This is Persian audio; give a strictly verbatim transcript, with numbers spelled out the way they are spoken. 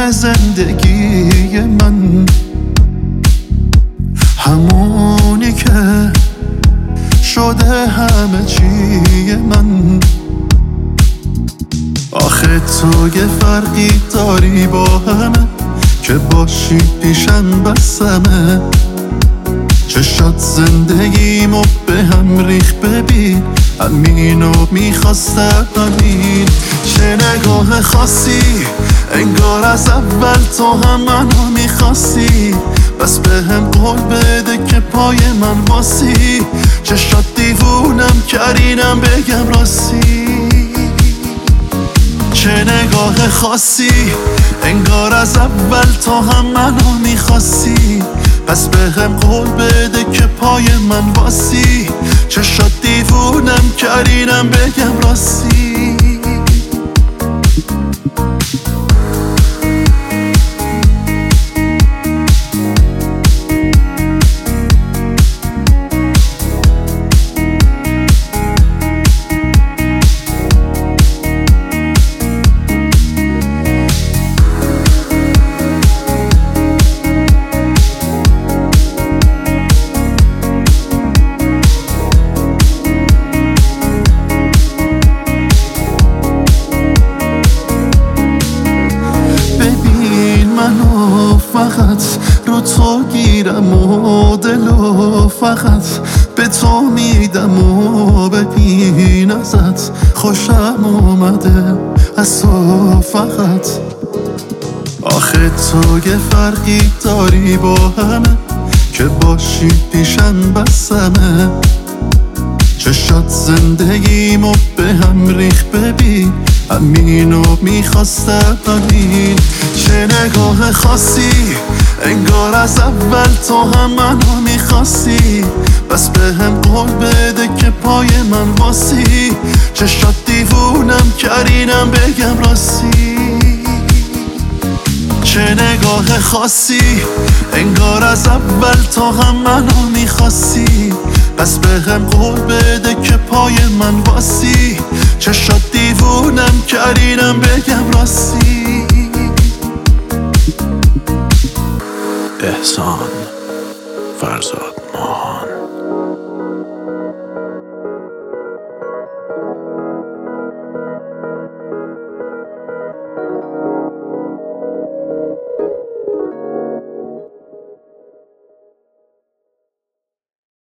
زندگی من، همونی که شده همه چی من. آخه تو یه فرقی داری با همه، که باشی پیشم بسمه. چشات زندگیمو به هم ریخ، ببین همینو میخواستم همین. چه نگاه خاصی، انگار از اول تو هم منو میخواستی. بس به هم قول بده که پای من واسی. چشات دیوونم کردینم بگم راستی. چه نگاه خاصی، انگار از اول تو هم منو میخواستی. پس به هم قول بده که پای من واسی. چشات دیوونم کردینم بگم راستی. فقط رو تو گیرم و دلو فقط به تو میدم و ببین ازت خوشم اومده از تو فقط. آخه تو یه فرقی داری با همه، که باشی پیشم بسمه. چشات زندگیمو به هم ریخ، ببین همینو میخواستم همین. چه نگاه خاصی، انگار از اول تو هم منو میخواستی. بس به هم قول بده که پای من واسی. چشات دیوونم کردینم بگم راستی. چه نگاه خاصی، انگار از اول تو هم منو میخواستی. پس به هم قول بده که پای من واسی. چشات دیوونم کردینم بگم راستی. احسان فرزاد.